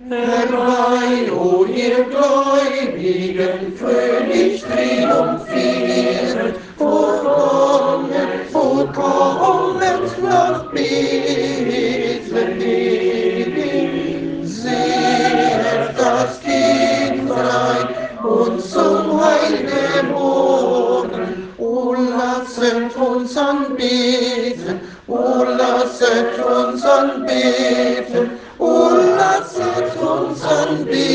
Herbei, o ihr Gläubigen, fröhlich triumphiert, vorkommet nach Bethlehem. Seht das Kindlein uns zum Heil geboren, o lasset uns anbeten, o lasset uns anbeten, o lasset uns anbeten.